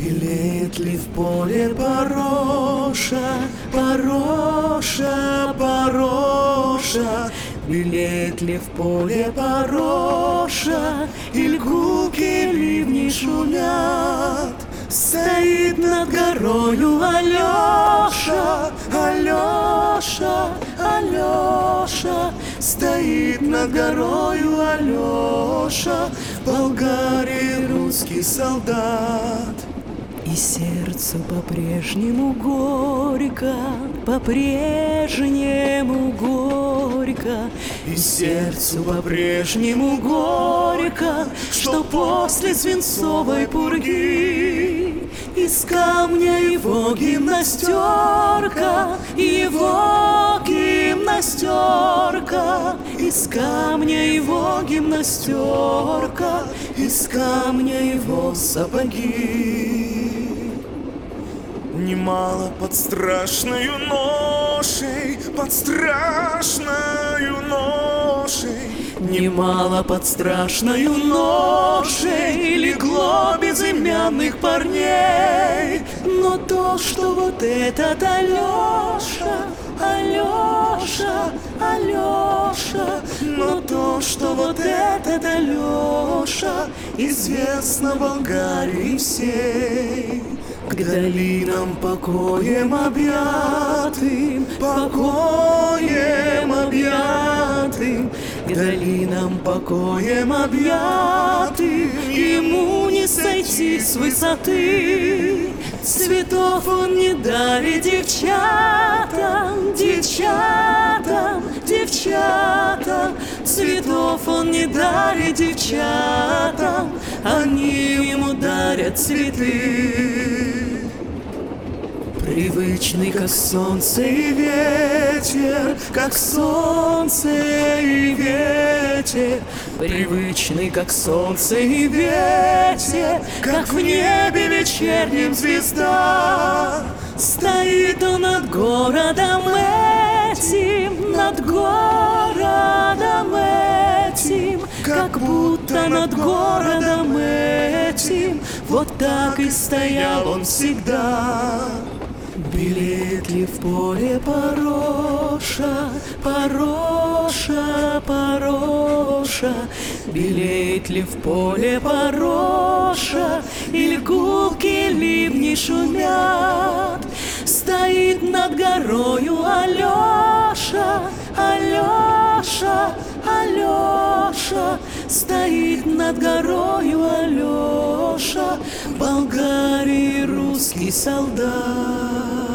Белеет ли в поле пороша, пороша, пороша? Белеет ли в поле пороша, и гулки ливни шумят? Стоит над горою Алеша, Алеша, Алеша. Стоит над горою Алеша, в Болгарии русский солдат. И сердцу по-прежнему горько, по-прежнему горько. И сердцу по-прежнему горько, что после свинцовой пурги из камня его гимнастерка, его гимнастерка, из камня его гимнастерка, из камня его сапоги. Немало под страшною ношей, под страшною ношей. Немало под страшною ношей легло безымянных парней. Но то, что вот этот Алеша, Алеша, Алеша, но то, что вот этот Алеша, известно Болгарии всей. К долинам покоем объятым, покоем объятым, к долинам покоем объятым, ему не сойти с высоты. Цветов он не дарит девчатам, девчатам, девчатам. Цветов он не дарит девчатам, они ему дарят цветы. Привычный, как солнце и ветер, как солнце и ветер. Привычный, как солнце и ветер, как в небе вечернем звезда. Стоит он над городом этим, над городом этим, как будто над городом этим. Вот так и стоял он всегда. Белеет ли в поле пороша, пороша, пороша? Белеет ли в поле пороша, или гулки ливни шумят? Стоит над горою Алеша, Алеша, Алеша. Стоит над горою Алеша, в Болгарии русский солдат.